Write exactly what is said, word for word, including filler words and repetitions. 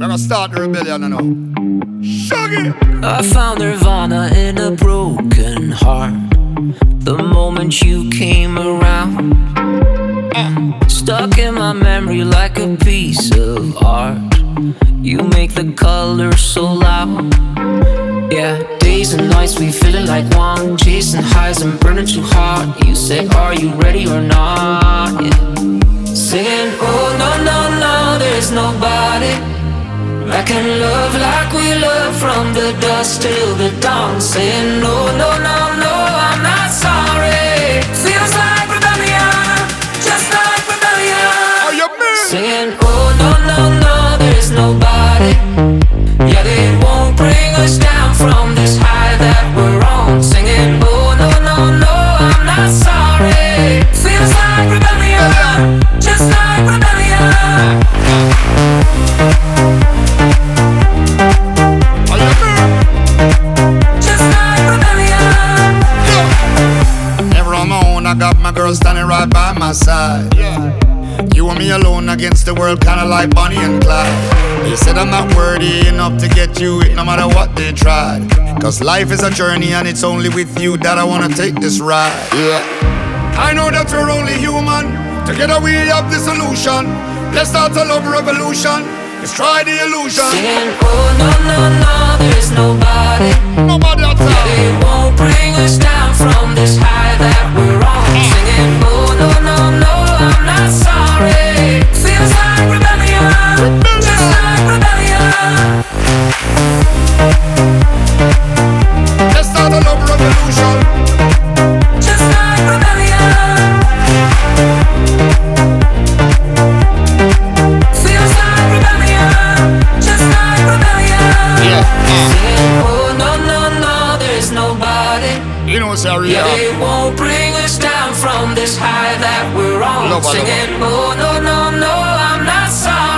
gonna start the rebellion now. Shaggy! I found nirvana in a broken heart the moment you came around. Stuck in my memory like a piece of art. You make the colors so loud. Yeah, days and nights we feeling like one, chasing highs and burning too hard. You say, are you ready or not? Yeah. Singing, oh no, no, no, there's nobody that can love like we love from the dusk till the dawn. Saying, no, no, no, no, I'm not sorry. Feels like rebellion, just like rebellion. Are you mean? Singing, oh no, no, no, there's nobody. Yeah, they won't bring us down from this high that we're on. Singing, oh no, no, no, I'm not sorry. Feels like rebellion, just like rebellion. Are you mean? Just like rebellion. Never on my own, I got my girl standing right by my side. Yeah. You and me alone against the world, kinda like Bonnie and Clyde. They said I'm not worthy enough to get you it, no matter what they tried. Cause life is a journey and it's only with you that I wanna take this ride. Yeah. I know that we're only human, together we have the solution. Let's start a love revolution, let's try the illusion. Singing, oh no, no, no, there's nobody. Nobody outside. They won't bring us down from this high that we're on. Singing, oh no, no, no, I'm not sorry. Feels like rebellion, just like rebellion. Let's start a love revolution. Just like rebellion. Feels like rebellion, just like rebellion. Yeah. Singing, oh no, no, no, there's nobody. You know, sorry, Yeah, yeah. they won't bring us down from this high that we're on. Love, love. Singing, oh no, no, no, I'm not sorry.